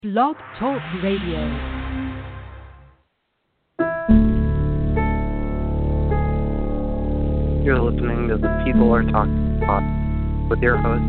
Blog Talk Radio. You're listening to the People Are Talking Pod with your host.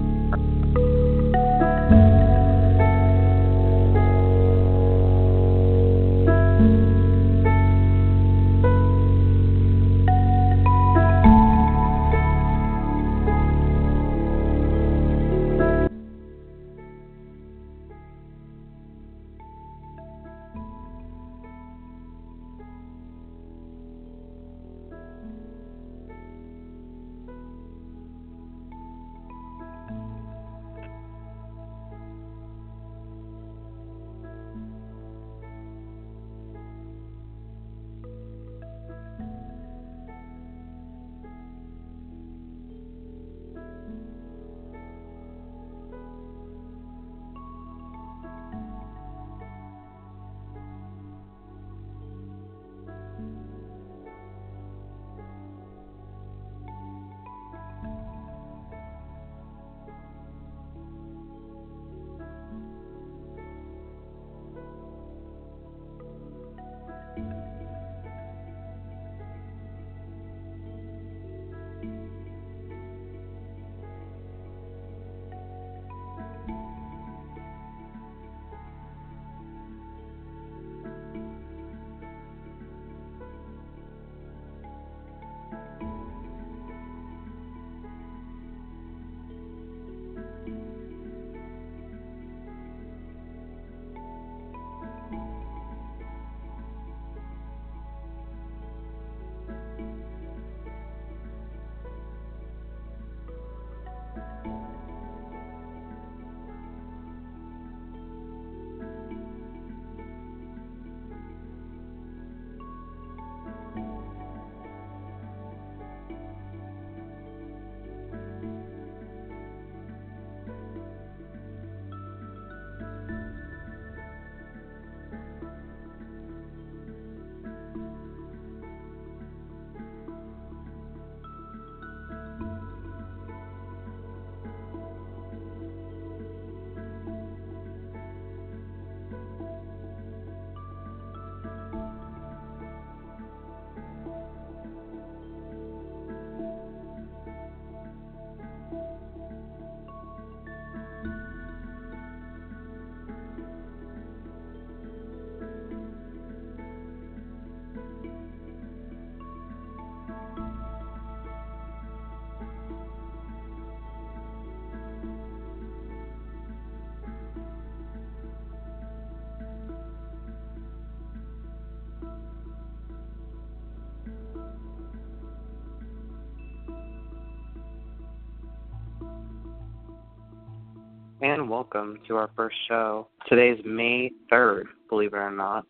And welcome to our first show. Today's May 3rd, believe it or not,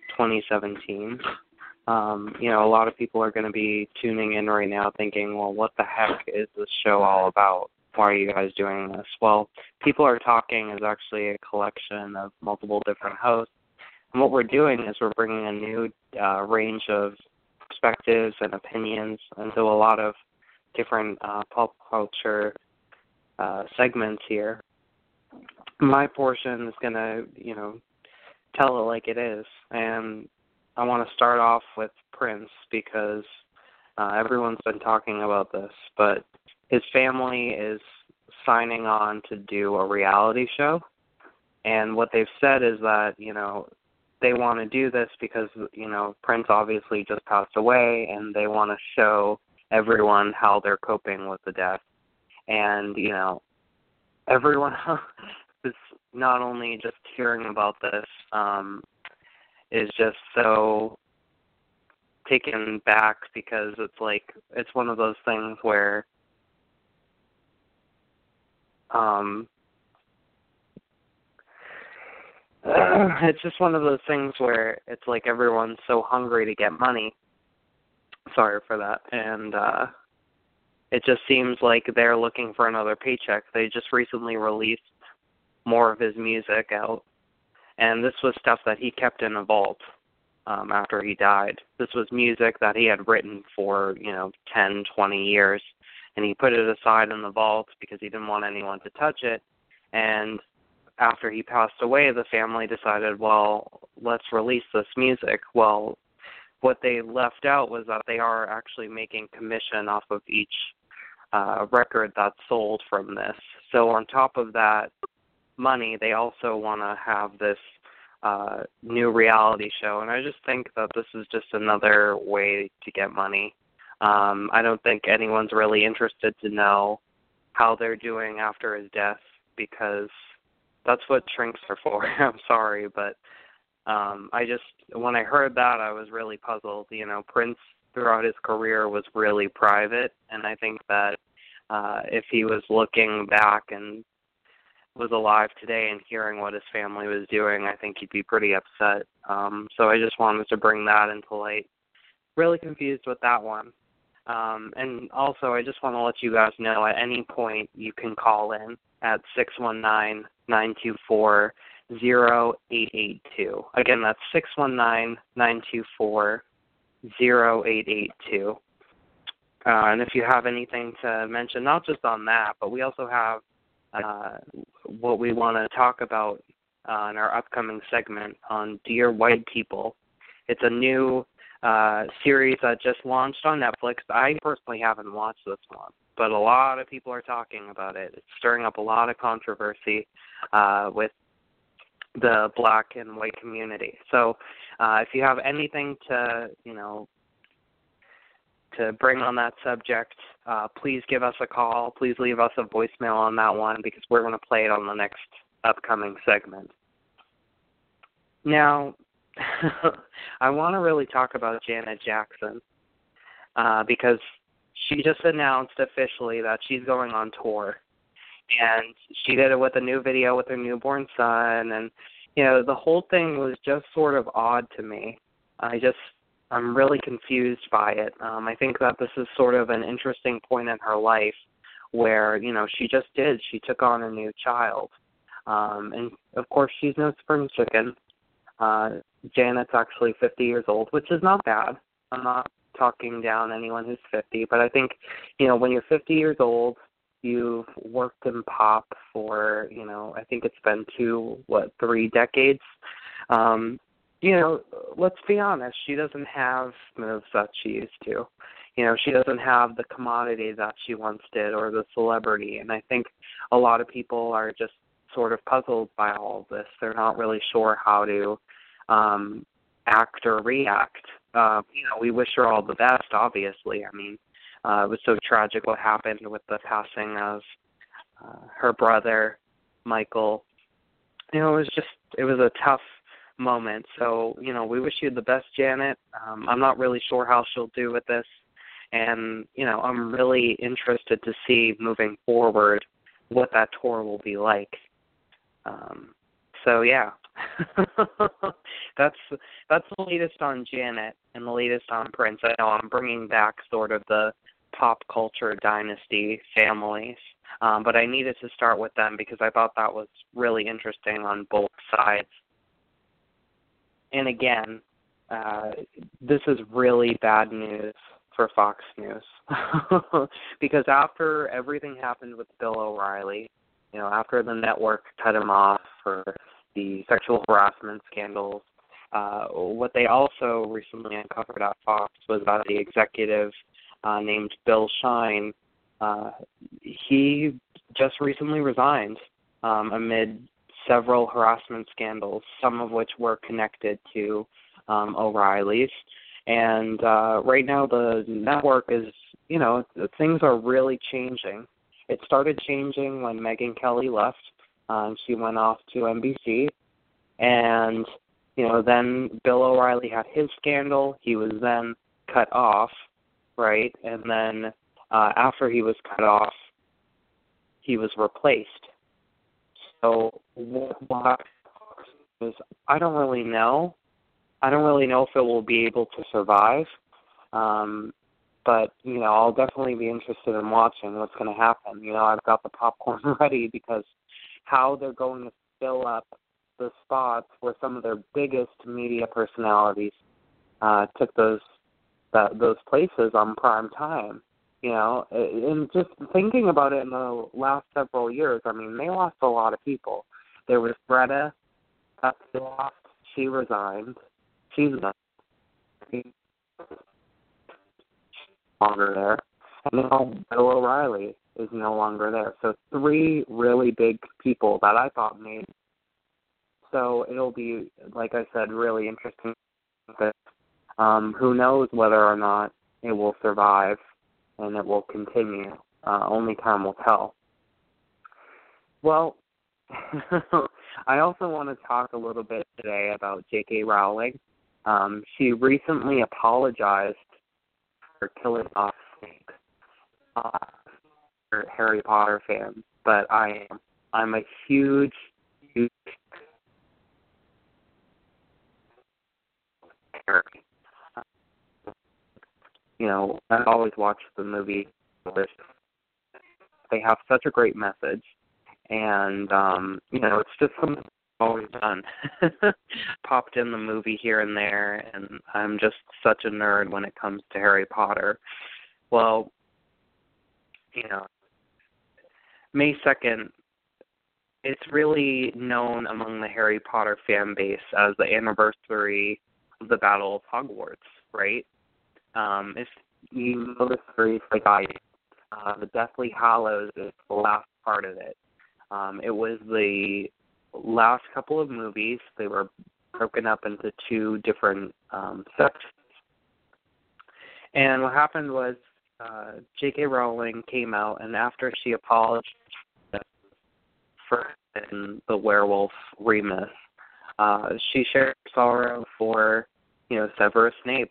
2017. A lot of people are going to be tuning in right now thinking, well, what the heck is this show all about? Why are you guys doing this? Well, People Are Talking is actually a collection of multiple different hosts. And what we're doing is we're bringing a new range of perspectives and opinions into a lot of different pop culture segments here. My portion is going to, tell it like it is. And I want to start off with Prince because everyone's been talking about this. But his family is signing on to do a reality show. And what they've said is that, they want to do this because, Prince obviously just passed away and they want to show everyone how they're coping with the death. And, everyone is not only just hearing about this, is just so taken back because it's one of those things where it's just one of those things where it's like everyone's so hungry to get money. Sorry for that. And it just seems like they're looking for another paycheck. They just recently released more of his music out. And this was stuff that he kept in a vault after he died. This was music that he had written for, 10, 20 years. And he put it aside in the vault because he didn't want anyone to touch it. And after he passed away, the family decided, well, let's release this music. Well, what they left out was that they are actually making commission off of each record that's sold from this. So on top of that money, they also want to have this new reality show. And I just think that this is just another way to get money. I don't think anyone's really interested to know how they're doing after his death, because that's what shrinks are for. I'm sorry, but when I heard that, I was really puzzled. You know, Prince throughout his career was really private, and I think that if he was looking back and was alive today and hearing what his family was doing, I think he'd be pretty upset. So I just wanted to bring that into light. Really confused with that one. And also, I just want to let you guys know at any point you can call in at 619-924-0882. Again, that's 619-924-0882. And if you have anything to mention, not just on that, but we also have what we want to talk about in our upcoming segment on Dear White People. It's a new series that just launched on Netflix. I personally haven't watched this one, but a lot of people are talking about it. It's stirring up a lot of controversy with the black and white community. So if you have anything to, to bring on that subject, please give us a call. Please leave us a voicemail on that one, because we're going to play it on the next upcoming segment. Now, I want to really talk about Janet Jackson because she just announced officially that she's going on tour. And she did it with a new video with her newborn son. And, the whole thing was just sort of odd to me. I'm really confused by it. I think that this is sort of an interesting point in her life where, she took on a new child. And, of course, she's no spring chicken. Janet's actually 50 years old, which is not bad. I'm not talking down anyone who's 50, but I think, when you're 50 years old, you've worked in pop for, I think it's been 3 decades. Let's be honest, she doesn't have moves that she used to. She doesn't have the commodity that she once did or the celebrity, and I think a lot of people are just sort of puzzled by all of this. They're not really sure how to act or react. We wish her all the best, obviously. I mean, it was so tragic what happened with the passing of her brother, Michael. It was a tough moment. So, we wish you the best, Janet. I'm not really sure how she'll do with this. And, I'm really interested to see moving forward what that tour will be like. So yeah, that's the latest on Janet and the latest on Prince. I know I'm bringing back sort of the pop culture dynasty families, but I needed to start with them because I thought that was really interesting on both sides. And again, this is really bad news for Fox News because after everything happened with Bill O'Reilly, after the network cut him off for the sexual harassment scandals, what they also recently uncovered at Fox was that the executive named Bill Shine, he just recently resigned amid several harassment scandals, some of which were connected to O'Reilly's. And right now the network is, things are really changing. It started changing when Megyn Kelly left. She went off to NBC. And, then Bill O'Reilly had his scandal. He was then cut off, right? And then after he was cut off, he was replaced. So what is, I don't really know. I don't really know if it will be able to survive. But, I'll definitely be interested in watching what's going to happen. I've got the popcorn ready because how they're going to fill up the spots where some of their biggest media personalities took those places on prime time. And just thinking about it in the last several years, I mean, they lost a lot of people. There was Greta Thunberg. She resigned. She's not longer there. And now Bill O'Reilly is no longer there. So 3 really big people that I thought made. So it'll be, like I said, really interesting. But who knows whether or not it will survive and it will continue. Only time will tell. Well, I also want to talk a little bit today about J.K. Rowling. She recently apologized for killing off Snape. Harry Potter fan, but I'm a huge Harry. You know, I've always watched the movie. They have such a great message, and you know, it's just something I've always done. Popped in the movie here and there, and I'm just such a nerd when it comes to Harry Potter. Well, you know, May 2nd, it's really known among the Harry Potter fan base as the anniversary of the Battle of Hogwarts, right? If you know the series like I do, the Deathly Hallows is the last part of it. It was the last couple of movies. They were broken up into 2 different sections. And what happened was J.K. Rowling came out, and after she apologized for the werewolf Remus, she shared sorrow for, you know, Severus Snape.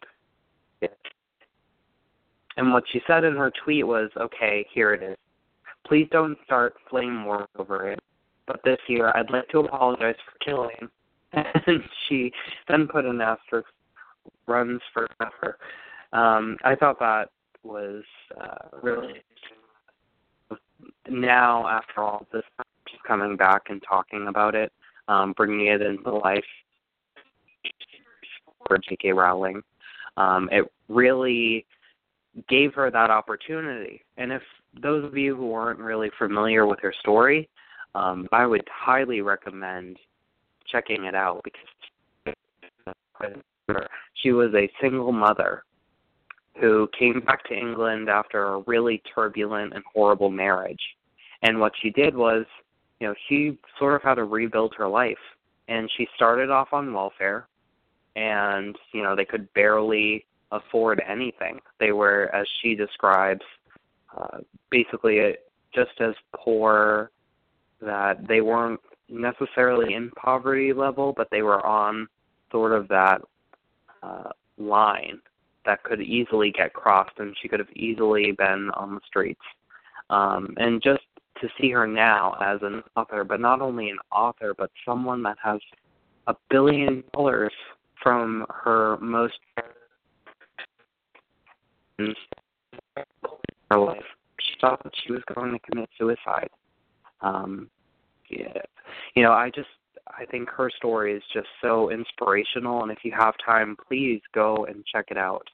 And what she said in her tweet was, okay, here it is. Please don't start flame war over it. But this year, I'd like to apologize for killing. And she then put an asterisk, runs forever. I thought that was really now, after all this, she's coming back and talking about it, bringing it into life for J.K. Rowling. It really gave her that opportunity. And if those of you who aren't really familiar with her story, I would highly recommend checking it out, because she was a single mother who came back to England after a really turbulent and horrible marriage. And what she did was, you know, she sort of had to rebuild her life. And she started off on welfare, and, you know, they could barely afford anything. They were, as she describes, basically just as poor, that they weren't necessarily in poverty level, but they were on sort of that line that could easily get crossed, and she could have easily been on the streets. And just to see her now as an author, but not only an author, but someone that has $1 billion from her most her life. She thought that she was going to commit suicide. Yeah. You know, I think her story is just so inspirational, and if you have time, please go and check it out.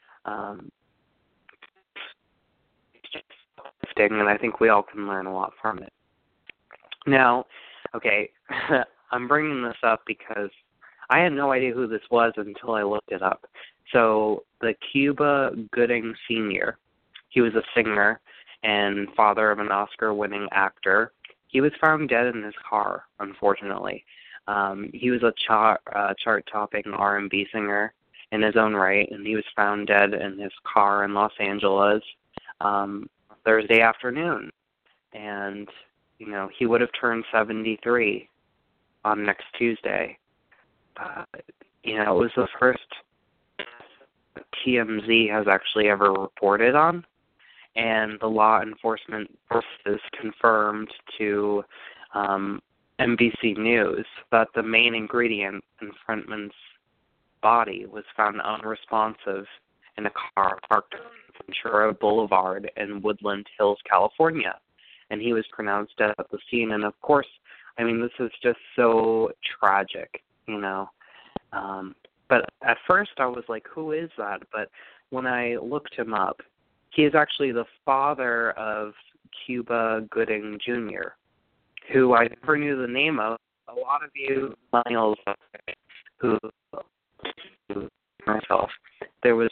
It's just uplifting, and I think we all can learn a lot from it. Now, okay, I'm bringing this up because I had no idea who this was until I looked it up. So the Cuba Gooding Sr., he was a singer and father of an Oscar-winning actor. He was found dead in his car, unfortunately. He was a chart-topping R&B singer in his own right, and he was found dead in his car in Los Angeles Thursday afternoon. And, you know, he would have turned 73 on next Tuesday. You know, it was the first TMZ has actually ever reported on, and the law enforcement forces confirmed to NBC News that the main ingredient in Frontman's body was found unresponsive in a car parked on Ventura Boulevard in Woodland Hills, California, and he was pronounced dead at the scene. And of course, I mean, this is just so tragic, you know. But at first I was like, who is that? But when I looked him up, he is actually the father of Cuba Gooding Jr., who I never knew the name of a lot of you millennials who myself, there was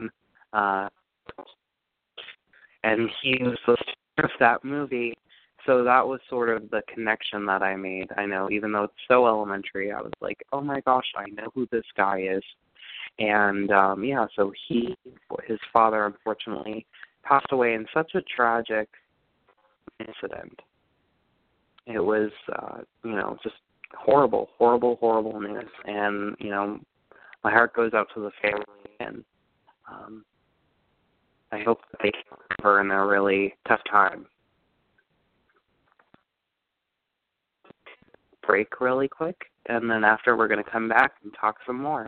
and he was the star of that movie. So that was sort of the connection that I made. I know, even though it's so elementary, I was like, oh my gosh, I know who this guy is. And so his father, unfortunately, passed away in such a tragic incident. It was, just horrible, horrible, horrible news. And, my heart goes out to the family, and I hope that they can recover in a really tough time. Break really quick, and then after we're going to come back and talk some more.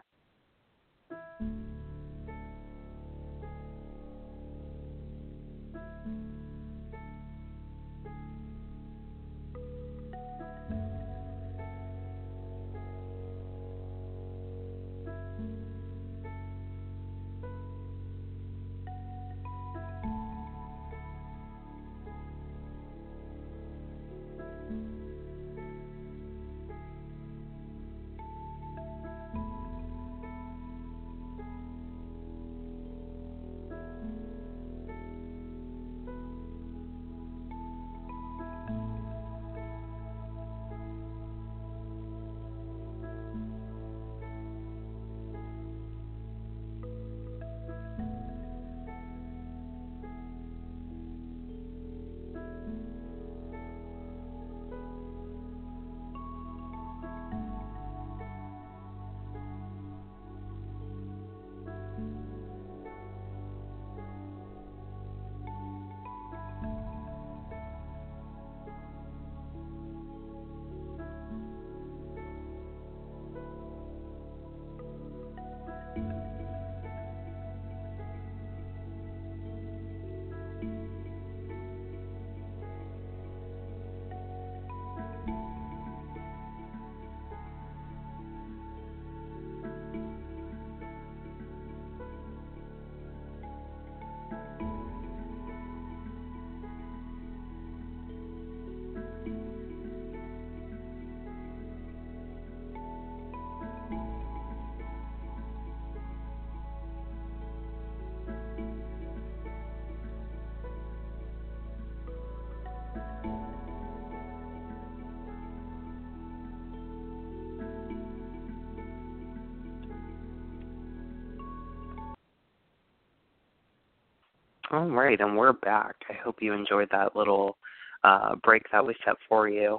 All right, and we're back. I hope you enjoyed that little break that we set for you.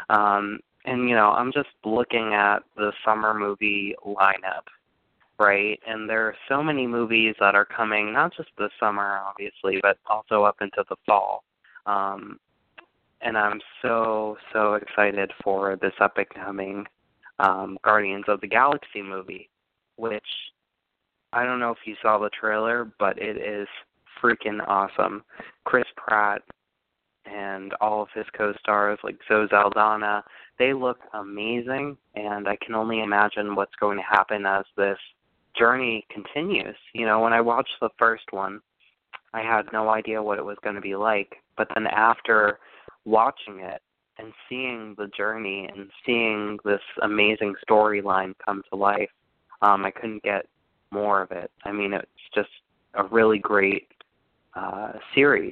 I'm just looking at the summer movie lineup, right? And there are so many movies that are coming, not just this summer, obviously, but also up into the fall. And I'm so, so excited for this up-and-coming Guardians of the Galaxy movie, which I don't know if you saw the trailer, but it is freaking awesome. Chris Pratt and all of his co-stars like Zoe Saldana, they look amazing, and I can only imagine what's going to happen as this journey continues. When I watched the first one, I had no idea what it was going to be like, but then after watching it and seeing the journey and seeing this amazing storyline come to life, I couldn't get more of it. I mean, it's just a really great series.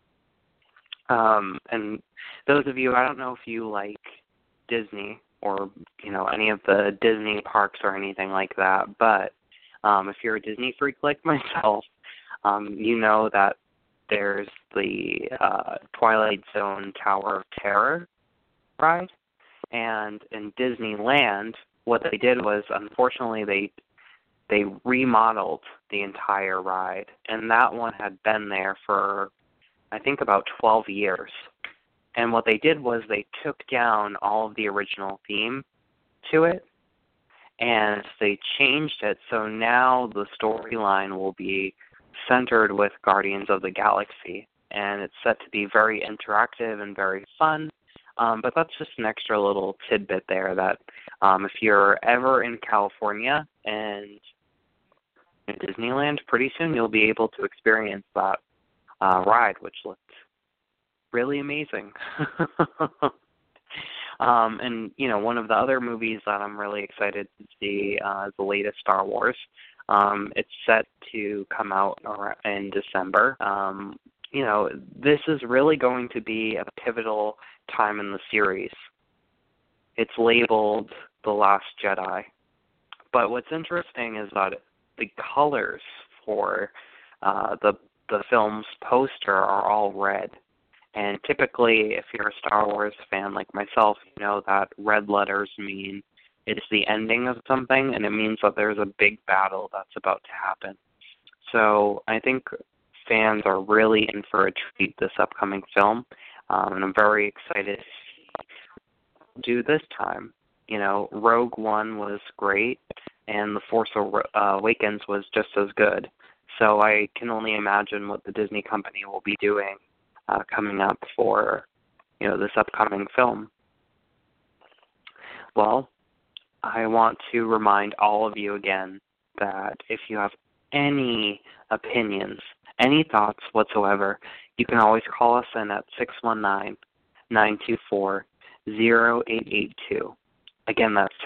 And those of you, I don't know if you like Disney or, any of the Disney parks or anything like that, but if you're a Disney freak like myself, you know that there's the Twilight Zone Tower of Terror ride. And in Disneyland, what they did was, unfortunately, they remodeled the entire ride, and that one had been there for, I think, about 12 years. And what they did was they took down all of the original theme to it, and they changed it, so now the storyline will be centered with Guardians of the Galaxy, and it's set to be very interactive and very fun. But that's just an extra little tidbit there that if you're ever in California and in Disneyland, pretty soon you'll be able to experience that ride, which looked really amazing. And, one of the other movies that I'm really excited to see is the latest Star Wars. It's set to come out in December. This is really going to be a pivotal time in the series. It's labeled The Last Jedi. But what's interesting is that the colors for the film's poster are all red. And typically, if you're a Star Wars fan like myself, you know that red letters mean it's the ending of something, and it means that there's a big battle that's about to happen. So I think fans are really in for a treat this upcoming film, and I'm very excited to do this time. Rogue One was great, and The Force Awakens was just as good. So I can only imagine what the Disney company will be doing coming up for, this upcoming film. Well, I want to remind all of you again that if you have any opinions, any thoughts whatsoever, you can always call us in at 619-924-0882. Again, that's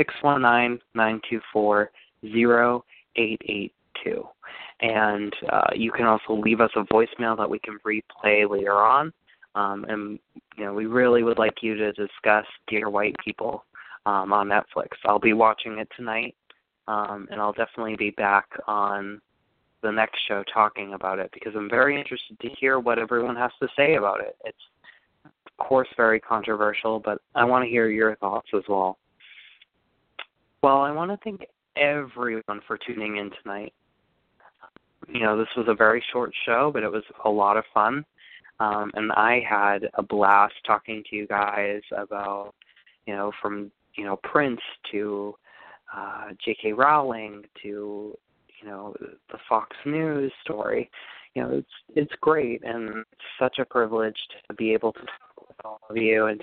619-924-0882. And you can also leave us a voicemail that we can replay later on. And we really would like you to discuss Dear White People on Netflix. I'll be watching it tonight, and I'll definitely be back on the next show talking about it because I'm very interested to hear what everyone has to say about it. It's, of course, very controversial, but I want to hear your thoughts as well. Well, I want to thank everyone for tuning in tonight. This was a very short show, but it was a lot of fun. And I had a blast talking to you guys about, from, Prince to J.K. Rowling to, the Fox News story. It's great, and it's such a privilege to be able to talk with all of you. And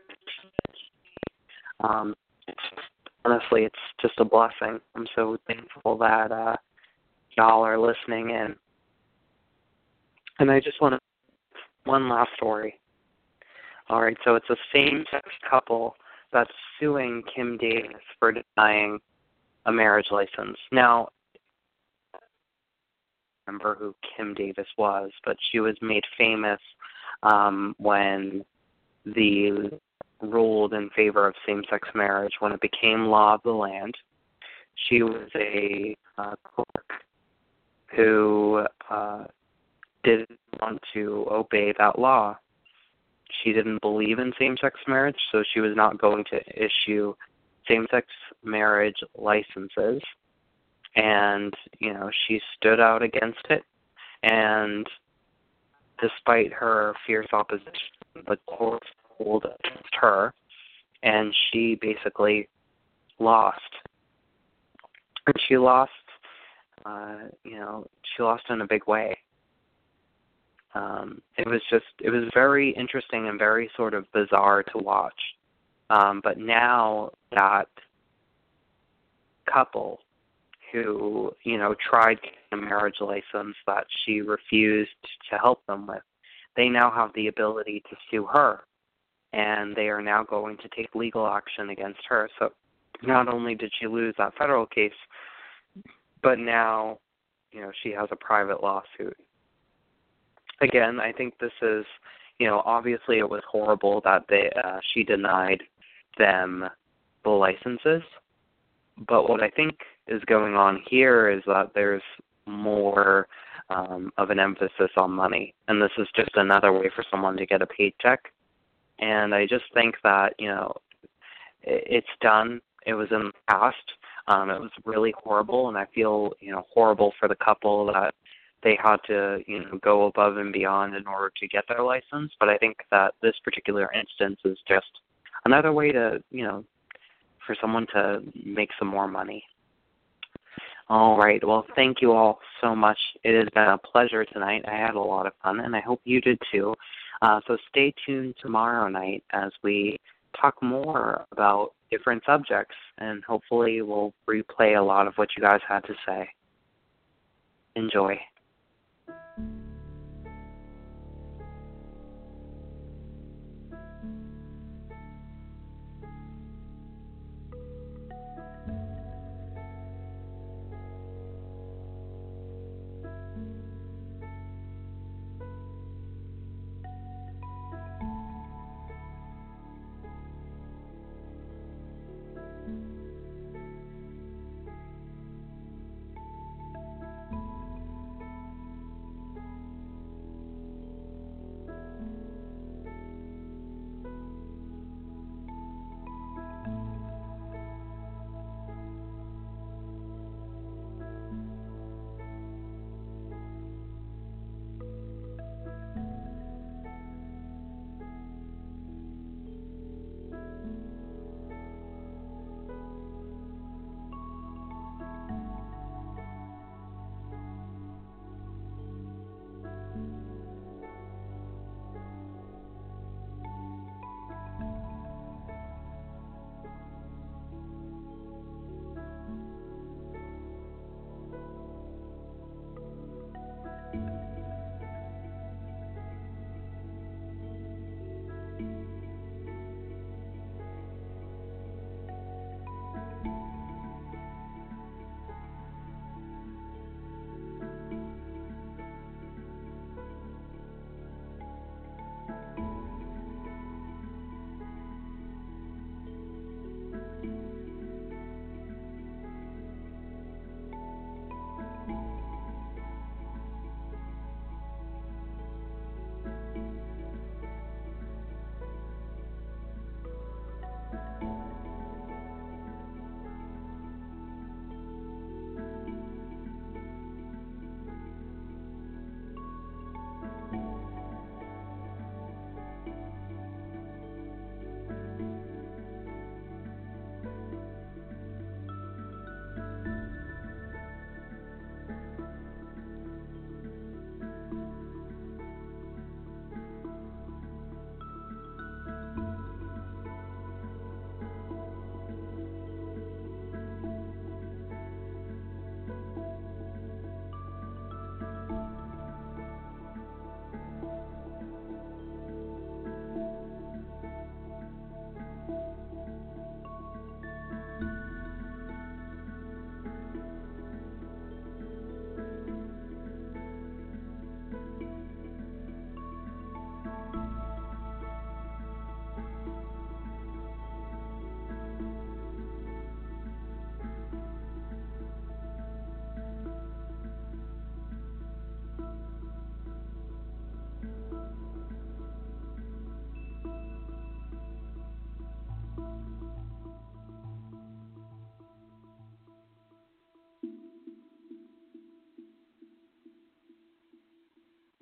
honestly, it's just a blessing. I'm so thankful that y'all are listening in. And I just want to one last story. All right, so it's a same-sex couple that's suing Kim Davis for denying a marriage license. Now, I don't remember who Kim Davis was, but she was made famous when the ruled in favor of same-sex marriage when it became law of the land. She was a clerk who didn't want to obey that law. She didn't believe in same-sex marriage, so she was not going to issue same-sex marriage licenses. And, she stood out against it. And despite her fierce opposition, the courts ruled against her, and she basically lost. And she lost, she lost in a big way. It was very interesting and very sort of bizarre to watch. But now that couple who, tried getting a marriage license that she refused to help them with, they now have the ability to sue her. And they are now going to take legal action against her. So not only did she lose that federal case, but now, she has a private lawsuit. Again, I think this is, obviously it was horrible that she denied them the licenses. But what I think is going on here is that there's more of an emphasis on money. And this is just another way for someone to get a paycheck. And I just think that, it's done. It was in the past. It was really horrible, and I feel, horrible for the couple that they had to, go above and beyond in order to get their license. But I think that this particular instance is just another way to, for someone to make some more money. All right. Well, thank you all so much. It has been a pleasure tonight. I had a lot of fun, and I hope you did too. So stay tuned tomorrow night as we talk more about different subjects, and hopefully we'll replay a lot of what you guys had to say. Enjoy.